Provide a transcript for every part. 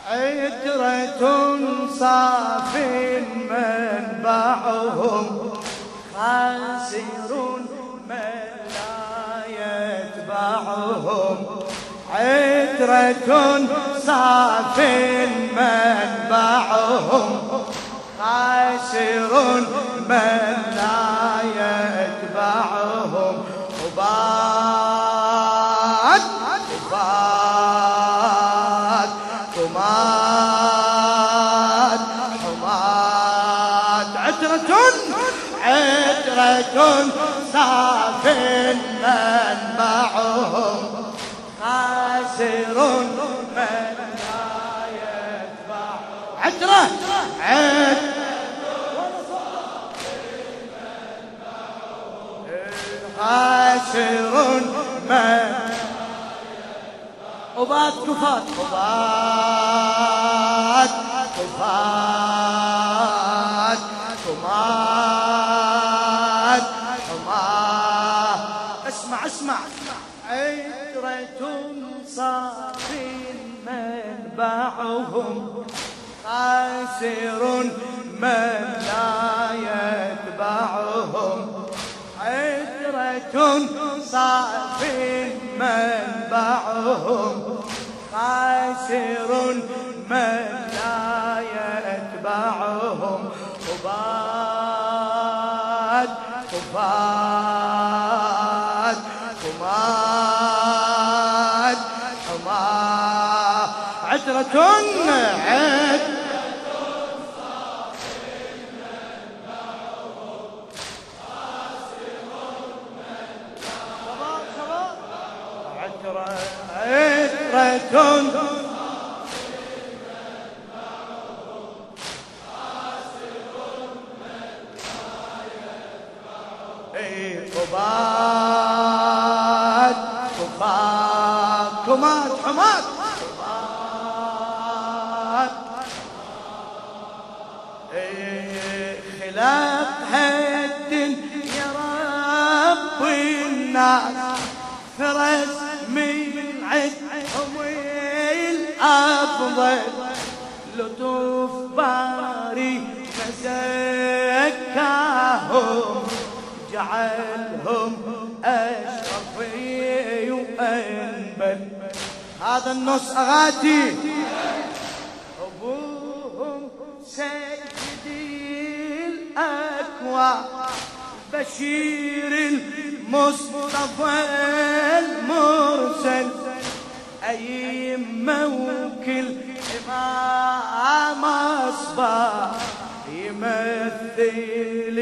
عترة صاف منبعهم خاسر من لا يتبعهم. عترة صاف منبعهم خاسر من لا يتبعهم. وبات حمات عترة صاف منبعهم خاسر من لا يتبعهم. عترة خاسر من وبات كفات وبات كفات كمات حمات. اسمع عترة صاف منبعهم خاسر من لا يتبعهم. عترة صاف منبعهم خاسر من لا يتبعهم. وبات كفات كمات حمات. عترة وبات كفات كمات حمات. خلقها الدنيا رب الناس فرس من عدهم الأفضل. لطف باري فزكاهم جعلهم أشرف وأنبل. هذا النص أغاتي. أبوهم سيدي الأكوان بشير المصطفى المرسل. أيمة وكل إمام أصبح يمثل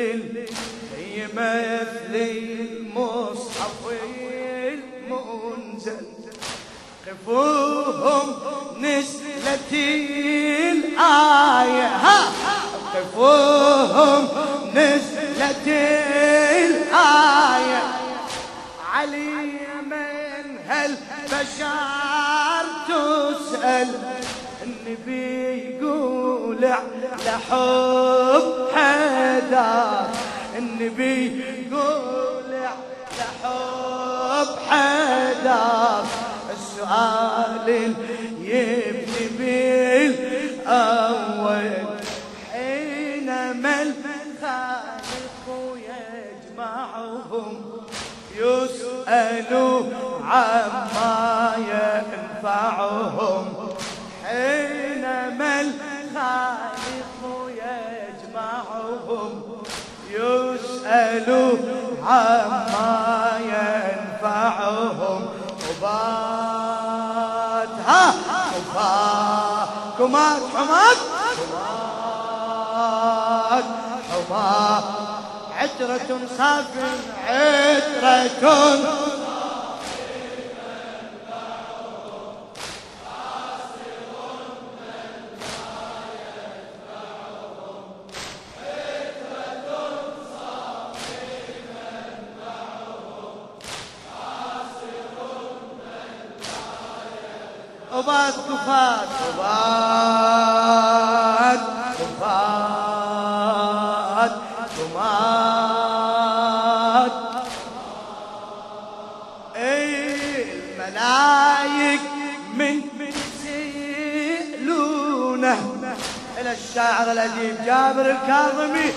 المصحف المنزل. قفوهم نزلت الآية قفوهم نزلت الآية. علي من هالبشر تسأل. النبي يقول على حب حدار. النبي يقول على حب حدار. السؤال يبني بالأول حينما الخالق يجمعهم يسألوا عما ينفعهم. حينما الخالق يجمعهم يسألوا عما ينفعهم. وبات كمات حمات كمات حمات. عترة صاف عترة وبات كفات وبات كفات كمات. الملايك من سئلوا إلى الشاعر الأديب جابر الكاظمي.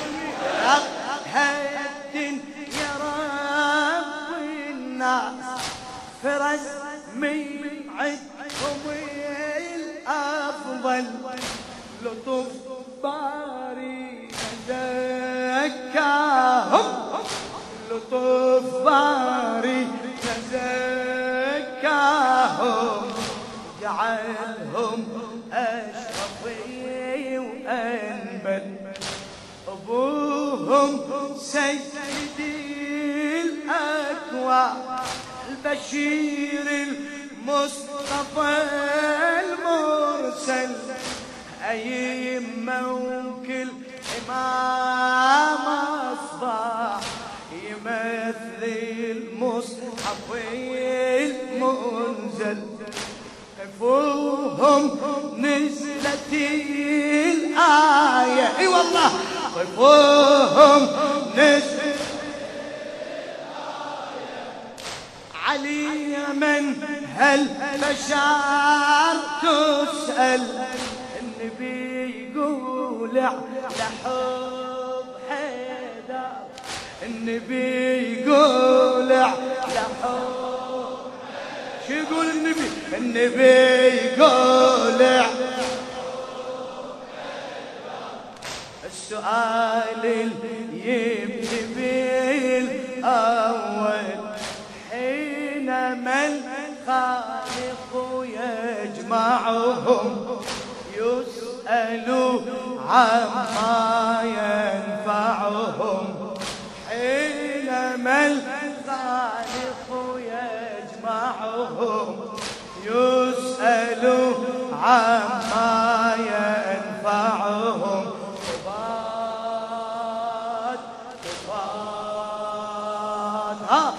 هد يا رب الناس فرز من عندهم الأفضل، لطف باري زكاهم، لطف باري زكاهم، جعلهم أشرف وأنبل. أبوهم سيدي الأكوان البشير المصطفى المرسل، أيما وكل إمام أصبح يمثل المصحف المنزل. قفوهم نزلت الآية، اي والله قفوهم نزلت الآية، علي من هل بشار تسأل. النبي يقول لحب حيدر، النبي يقول لحب. شو يقول النبي؟ النبي يقول السؤال يبدي بالأول، حينما الخالق يجمعهم يسألوا عما ينفعهم. حينما الخالق يجمعهم يسألوا عما ينفعهم. طبات طبات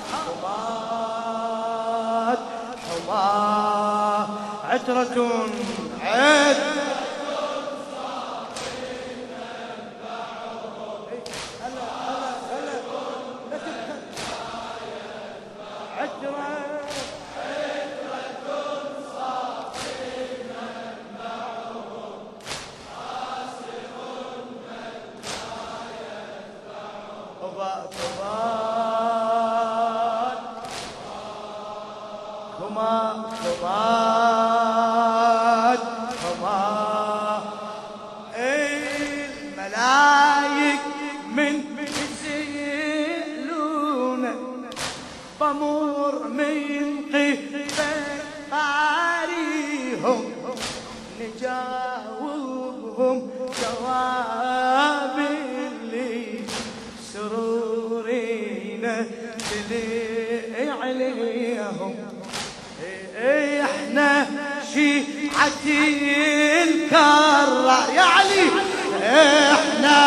طبات طبات عترة الملايك من يسيلون بمر من قبل باريهم، نجاوبهم جواب اللي سرورينا تلي عليهم. احنا شيعتي الكرة يا علي، احنا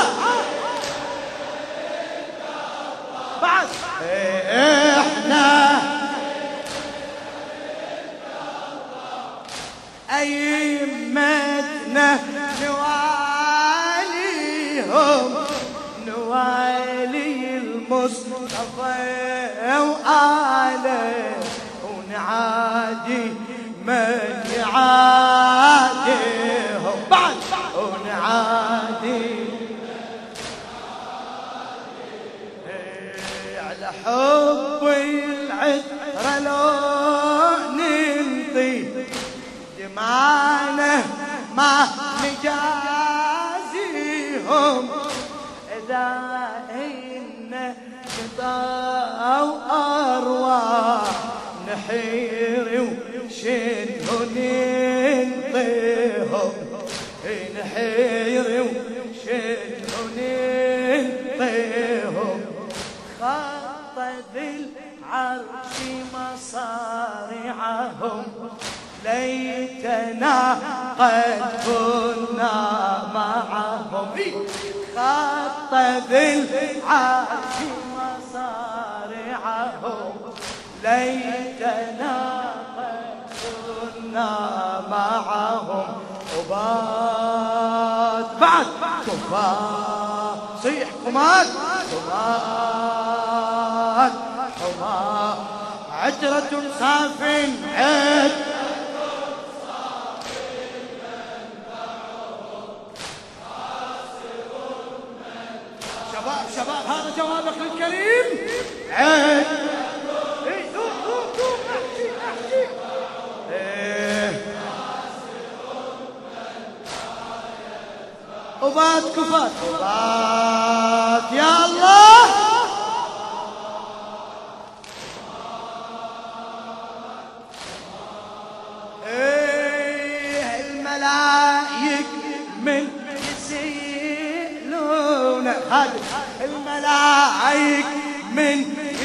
بعد احنا أئمتنا نواليهم، نوالي المصطفى وآله، ونعادي من يعاديهم بعد، ونعادي على حب العترة لو ننطي دمعنا ما نجازيهم. إذا إن قطعوا أرواح نحير وشنه ننطيهم، نحير وشنه ننطيهم. خط ذي العرش مصارعهم، ليتنا قد كنا معهم. خط ذي العرش مصارعهم، ليتنا قد كنا معهم. وبات بعد كفار صيح كمات كمات حمار عترة صاف عد شباب هذا جوابك الكريم. عيد وبات كفات وبات يا الله. الملايك من يسيلون الملايك من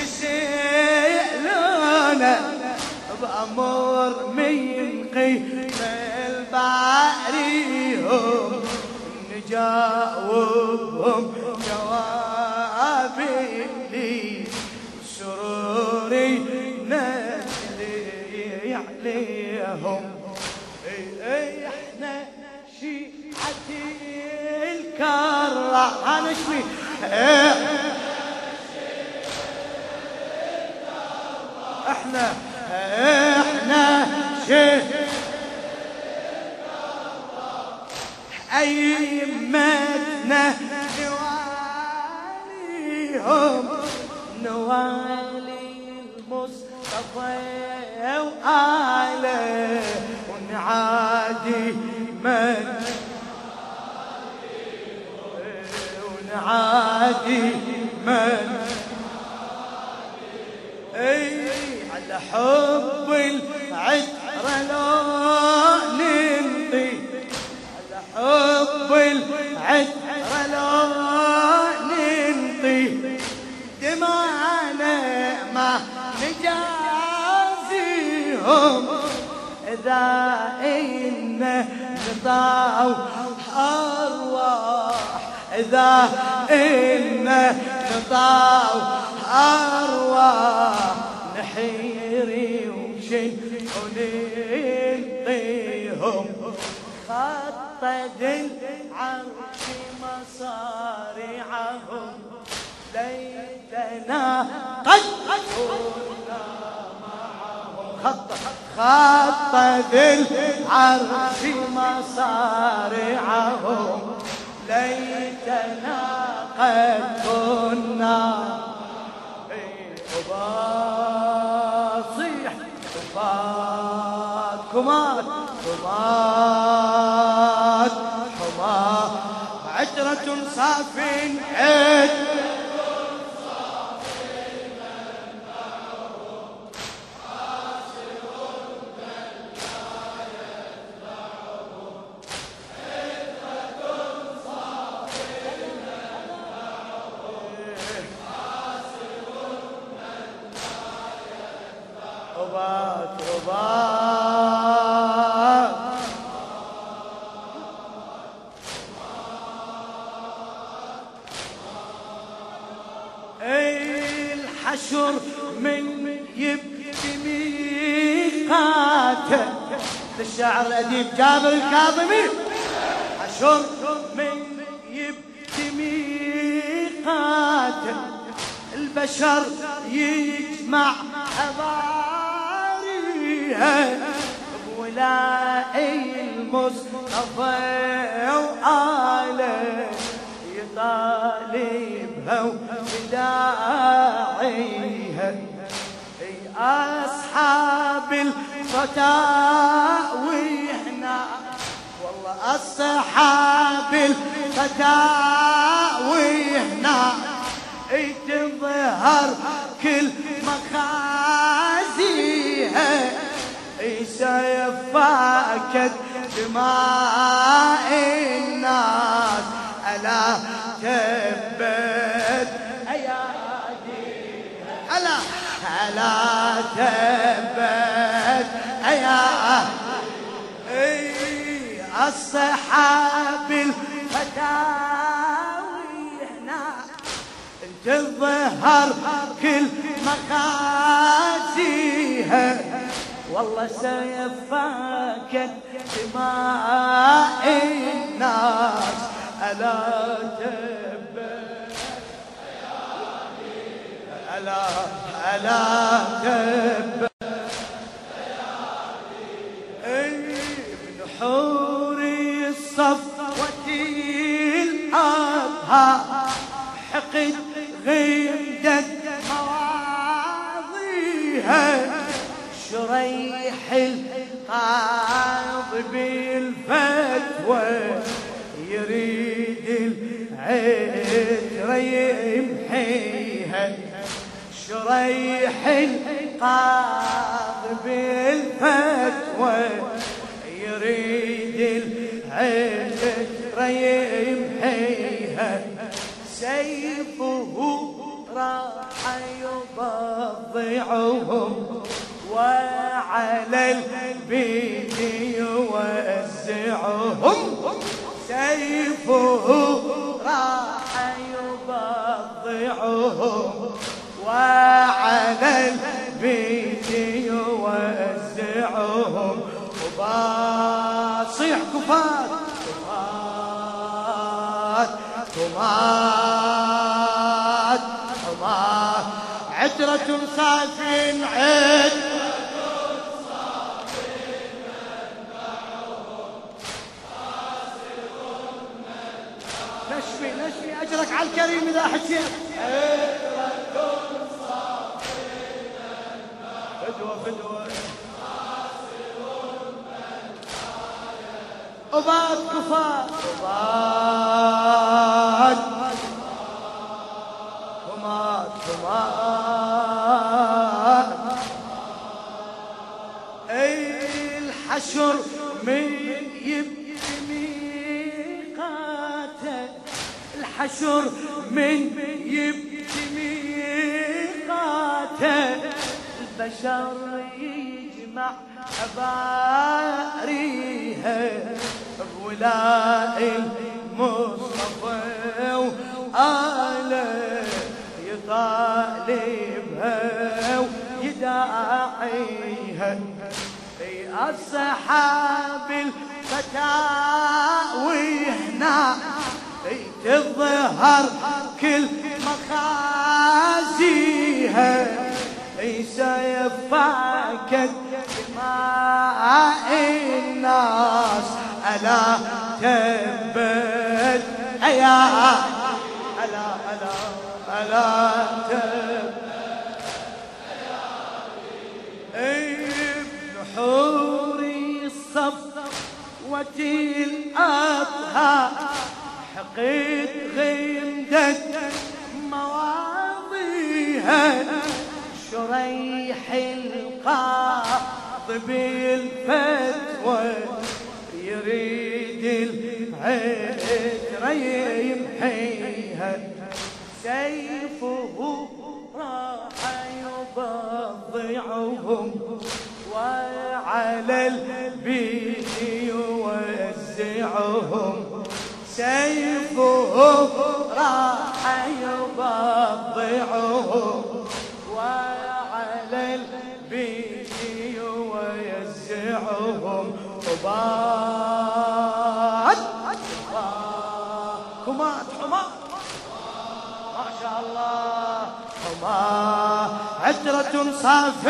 يسيلون بأمور من قيم الباريهم نجاوبهم جوابي لي سروري نزلي عليهم. احنا شيعة الكرة هنشوي احنا شيعة أئمتنا نواليهم نوالي المصطفى وآله ونعادي من على حب العترة لو ننطي حب العترة لو ننطي دمانا ما نجازيهم إذا إن نطاو أرواح إذا إن نطاو أرواح نحيري وشن وننطيهم. خطد العرش مصارعهم ليتنا قد كنا معهم. خطد العرش مصارعهم ليتنا قد كنا. وباصيح وبات كمات حمات حمات عترة صاف عد وبات الحشر من يبكي ميقاته للشاعر الأديب جابر الكاظمي. حشر من يبكي ميقاته البشر يجمع حضاريها بولاء المصطفى وآله يطالبها وداعيها. أصحاب الفتاوي هنا والله أصحاب الفتاوي هنا تظهر كل مخازيها. سيفاكت دماء الناس ألا تبت أياديها ألا تبت أياديها. أصحاب الفتاوي هنا تظهر كل مخازيها والله سيفاكت دماء الناس ألا تبت ألا تبت ابن حوري الصفوة الأبهى حقد غمدت مواضيها شريح القاضي بالفتوى يريد العترة يمحيها شريح القاضي بالفتوى يريد العترة يمحيها سيفه راح يبضعهم وعلى البيت يوزعهم سيفه راح يبضعهم وعلى البيت يوزعهم وباصيح كفات كفات كفات كفات عترة صافٍ نشفي أجرك على الكريم إذا حكيت فدوة أباد كفار أباد كمات أي الحشر من يبني ميقاته الحشر من يبني ميقاته البشر يجمع أباريها بولاء المصطفى وآله يطالبها ويداعيها أصحاب الفتاوي هنا تظهر كل مخازيها سيفاكت دماء الناس ألا تبت ألا تبت ابن حوري الصفوة الأطهار حقيت غمدت مواضيها شريح القاضي بالفتوى يريد العترة يمحيها سيفه راح يبضعهم وعلى البيت يوزعهم سيفه راح يبضعهم وعلى البيت ويزعهم وباد كمات حمار ما شاء الله حمار عترة صاف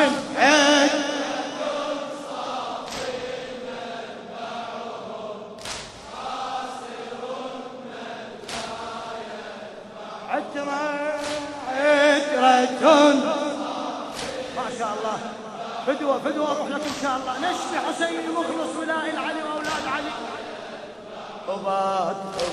عترة ما شاء الله فدوة أروح لك إن شاء الله نشفي حسين مخلص ولاء العلي وأولاد علي أباد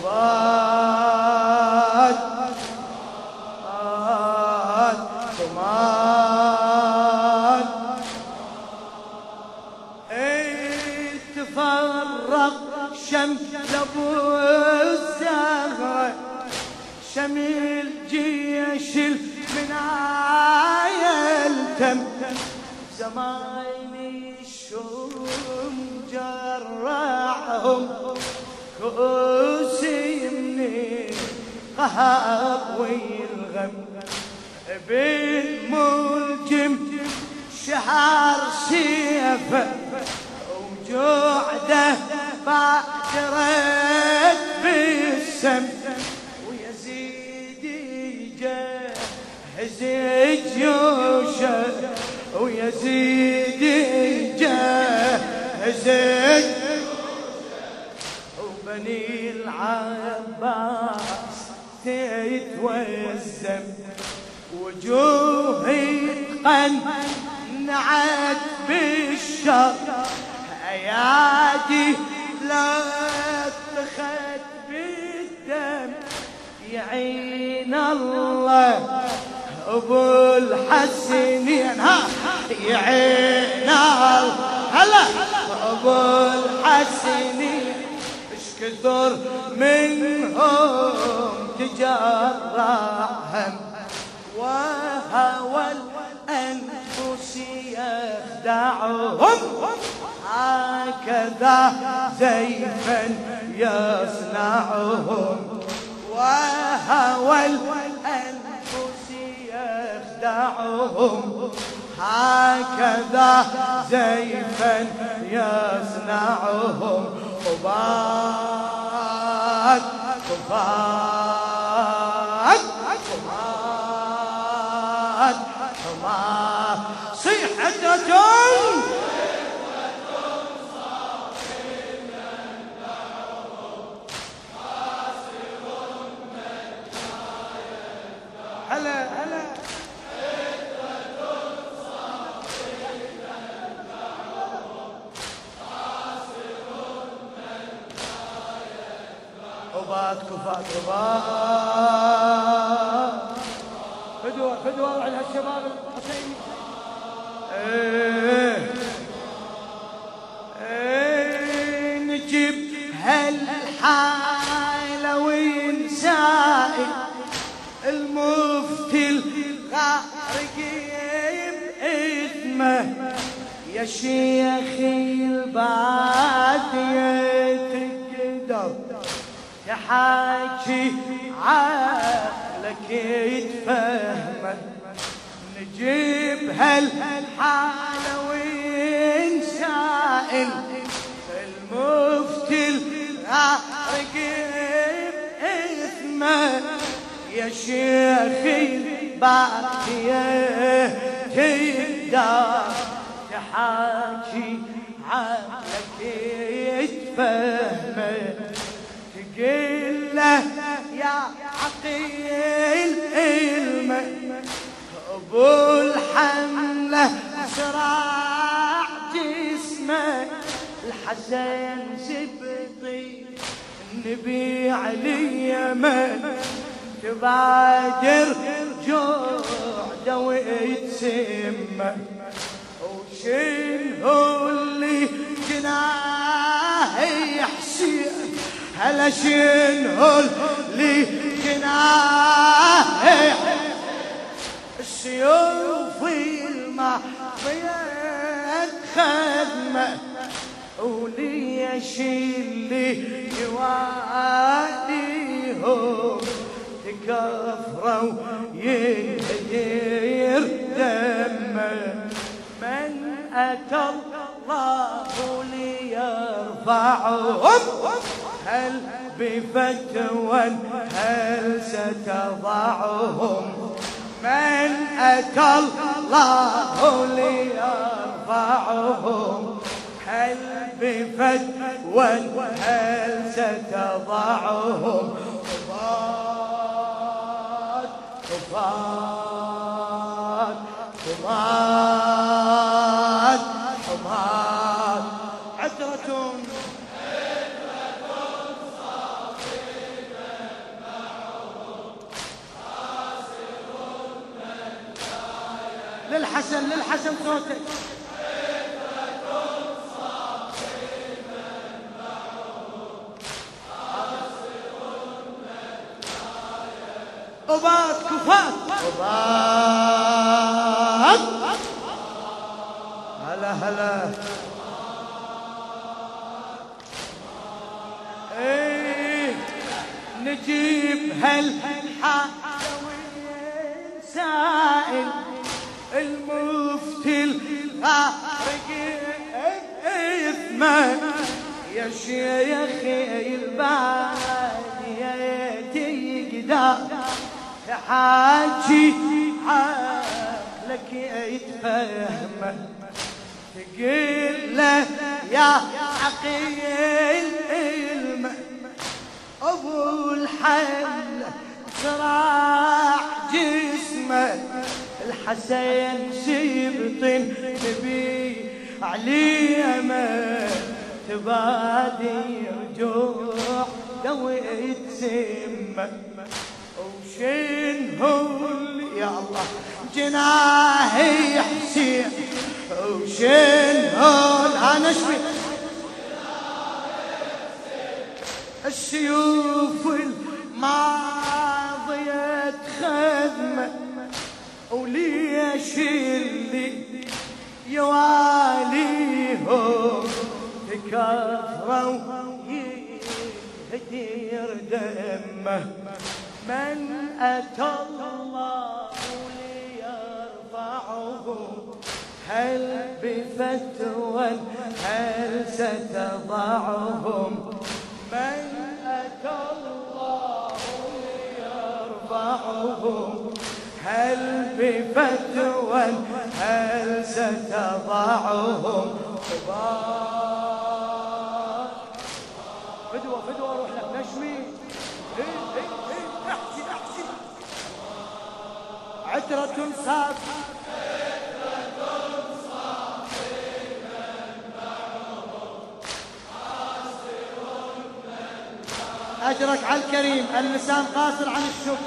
تفرق شمل أبو الزهرة شمل جيش المنايا التم زمايلي الشوم جرعهم كوسي من قهر والغم بالملجم شهر سيفه وجوعده بادرت بالسم ويزيد يجهز جيوشه ويزيد يجهز وبني العباس تتوزم وجوهي تقنعت بالشر، ايادي لا اتخذ بالدم، يعين الله ابو الحسنين، ها يعين الله هلا ابو الحسنين، اش كثر منهم تجرهم، وهوى الانفس يخدعهم، هكذا زيفا يصنعهم، وهوى الانفس يخدعهم، هكذا زيفا يصنعهم. قباد قباد قباد قباد صيح عدتهم هلا هلا قباد كفاد قباد فدوة فدوة على هالشباب الحسيني. نجيب هالحالة ونسائل المفتي الغارق بإثمه، يا شيخي البادية تقدر تحاكي عقلك يتفهمه، نجيب هالحالة ونسائل المفتي الغارق بإثمه، يا شيخي البادية تقدر تحاكي عقلك يتفهمه، تقول له يا عقيل علمه ابو الحمله صراع جسمه، الحسن سبطي النبي علي يمن، تبادر جوعده ويتسمى، وشنو اللي جناه يحسين، هلا شنو اللي جناه السيوف الماضية خدمه، وليش اللي يواليهم تكفروا ينهدر دمه، من أتى الله ليرفعهم هل بفتوى هل ستضعهم، من أتى الله ليرفعهم هل بفتوى هل ستضعهم. قباد قباد قباد قباد عترة للحسن للحسن صوتك. قباد كفات قباد هلا هلا ايه نجيب هالحاوي سائل المفتي الغارق إثمه، يا شيخي البادية تقدر تحاكي عقلك يتفهمه، تقول له يا عقيل علمه ابو الحل صراع جسمه، الحسين سبط نبي علي أمل تبادي رجوع دويت سمة وشنهو يا الله جناحي حسين وشنهو أنا شوي السيوف الماضية خدمة وليش اللي يواليهم تكثروا يهدير دمه من أتى الله ليرفعه هل بفتوى هل ستضعهم من أتى الله ليرفعهم هل بفتوى هل ستضعهم فدوى روح لك نشمي احكي عترة صافية أجرك على الكريم اللسان قاصر عن الشكر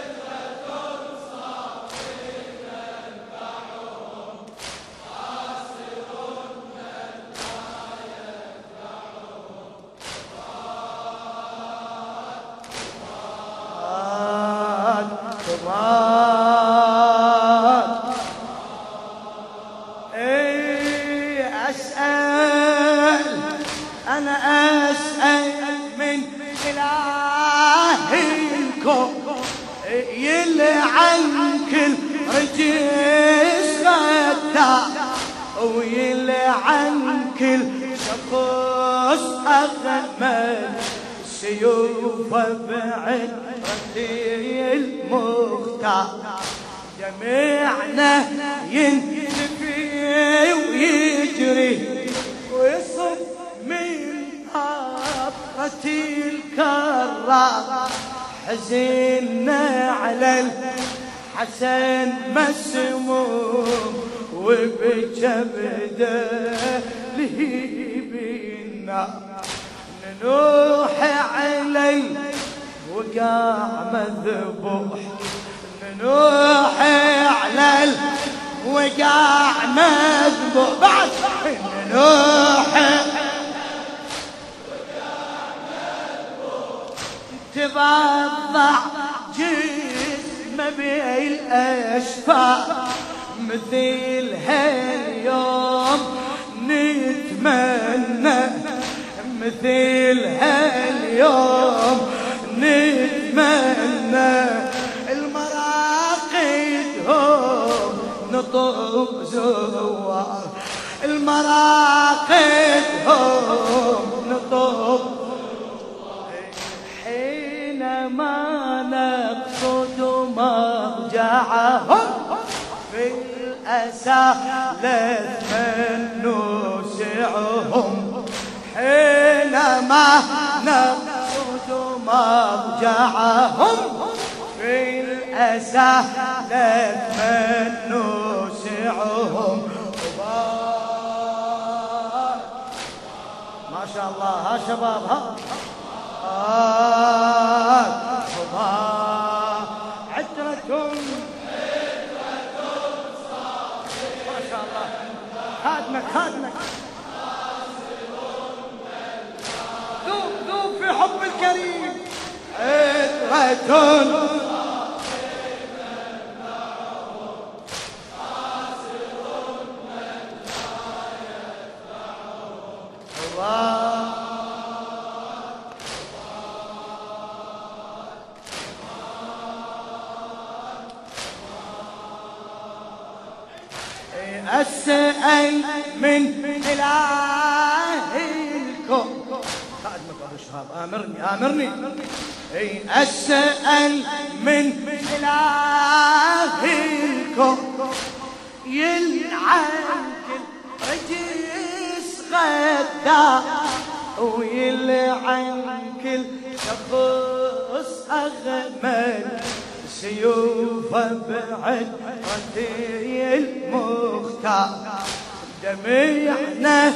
يلعن كل رجس غدا ويلعن كل شخص أغمل سيوف بعد رتي المختار جميعنا ينتفي ويجري ويصف من طاقة الكرار حزننا على الحسن مسموم وبجبده لهيبنا ننوح علي وقع مذبوح ننوح على وقع مذبوح بعد ننوح تبضع جسمه بالأشفاء مثل هاليوم نتمنى مثل هاليوم نتمنى المراقدهم نطوب زوار المراقدهم نطوب حينما نقصد مرجعهم في الأسى لثمن نوسعهم حينما نقصد مرجعهم في الأسى لثمن نوسعهم ما شاء الله ها شباب ها عترة ما شاء الله خادمك ذوب في حب الكريم عترة أسأل من إله الكون خادمك أبو شهاب آمرني أسأل من إله الكون يلعن كل رجس غدا ويلعن كل شخص أغمل سيوفه بعترة المختار دميعنا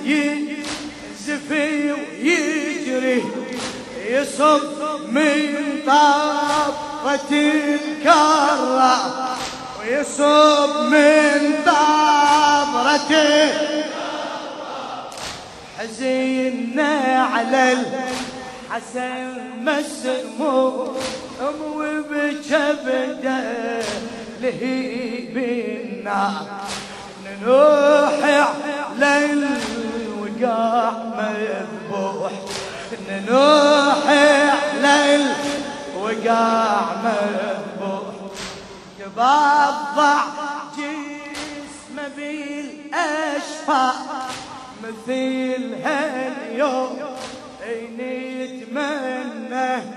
يزفي ويجري يصب من طابة الكرة ويصب من طابة حزيننا على الحسن مسموم وبكبده لهيب النار نروح على الوقاع مذبوح نروح على الوقاع مذبوح يبضع جسمه بالاشفاء مثل هاليوم نتمنى